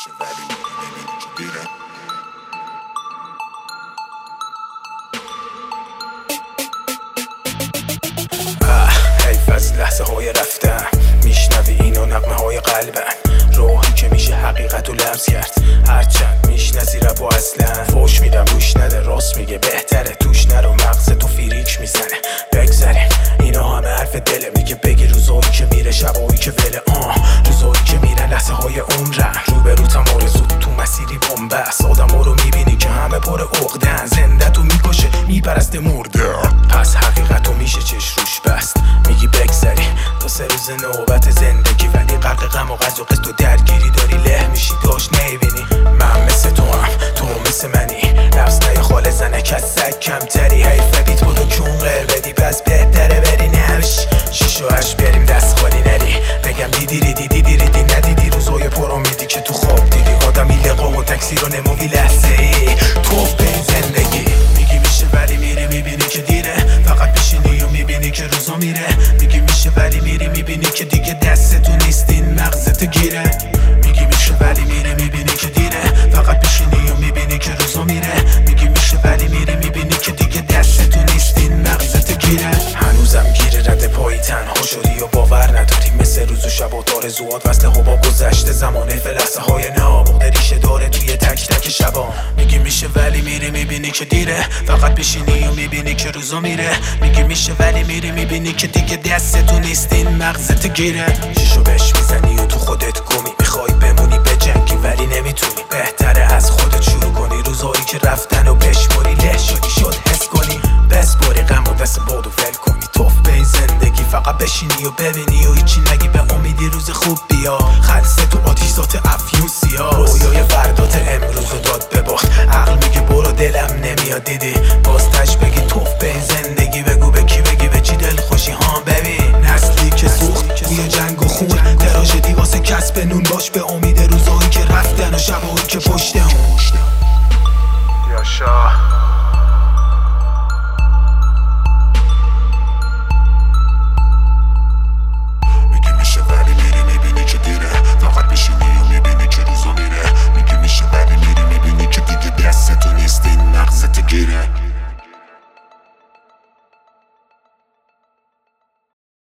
میشه ولی نمیبینی که دیره. حیف از لحظه های رفتن، میشنوی اینو نغمه های قلبن، روحی که میشه حقیقت رو لمس کرد. هرچند میشنزی رب و اصلا فوش میدم گوش نده، راست میگه بهتره توش نرو، مغز تو فیریک میزنه. بگذاریم اینا همه حرف دله، میگه بگی روزایی که میره شبایی که وله، روزایی که میره لحظه های عمرن، روبروتم آرزو تو مسیری بنبست، آدم رو میبینی که همه پر عقدن، زنده تو میکشه میپرسته مرده، پس حقیقت رو میشه چش روش بست. میگی بگذری دو سه روز نوبت زندگی، ولی غرق غم و غز و قصد و درگیری داری، له میشی داشت نمیبینی. من مثل تو هم تو مثل منی، نفس نای خاله زنه که از سگ کمتری، حیف بیت بودو کون غیر بدی، پس بهتره بری نوش 6 و 8 بریم دست خالی نری. بگم دیدی ندیدی روزای پرامیدی که تو خواب دیدی، آدمی لقا و تکسی رو نموی لحظه ای توف به این زندگی. میگی میشه ولی میری میبینی که دیره، فقط بشینی و میبینی که روزا میره. میگی میشه ولی میری میبینی که دیگه دستتو نیست این مغزت گیره. میگی میشه ولی میری میبینی که دیره، فقط بشینی و میبینی که روزا میره. میگی میشه ولی میری میبینی که دیگه دستتو نیست این مغزت گیره. هنوزم گیره رد پایی تنها شدی و باور نداری، مثل روز و شب و آرزوات وصل حباب گذشته زمانه، فلسه های نابغده ریشه داره توی تک تک شبا. میگی میشه ولی میری میبینی که دیره، فقط بشینی و میبینی که روزا میره. میگی میشه ولی میری میبینی که دیگه دستتو نیست این مغزت گیره. شیشو بهش میزنی و تو خودت گمی، میخوای بمونی به جنگی ولی نمیتونی، بهتره از خودت شروع کنی، روزایی که رفتن و بشموری، له شدی شد حس کنی، بسپاری غم و دست باد و ول کنی، توف به این زندگی فقط بشینی و ببینی و هیچی نگی، به امیدی روز خوب بیا، خلصه تو آتیشات افیون سیاه، رویای فردات امروز رو داد بباخت، عقل میگه برو دلم نمیاد دیدی، بازتش بگی توف به این زندگی، بگو به کی بگی به چی دل خوشی ها. ببین نسلی که سوخت توی جنگ و خون، تراژدی واسه کسب نون، باش به امید روزایی که رفتن و شبایی که پشت اون. یا شاه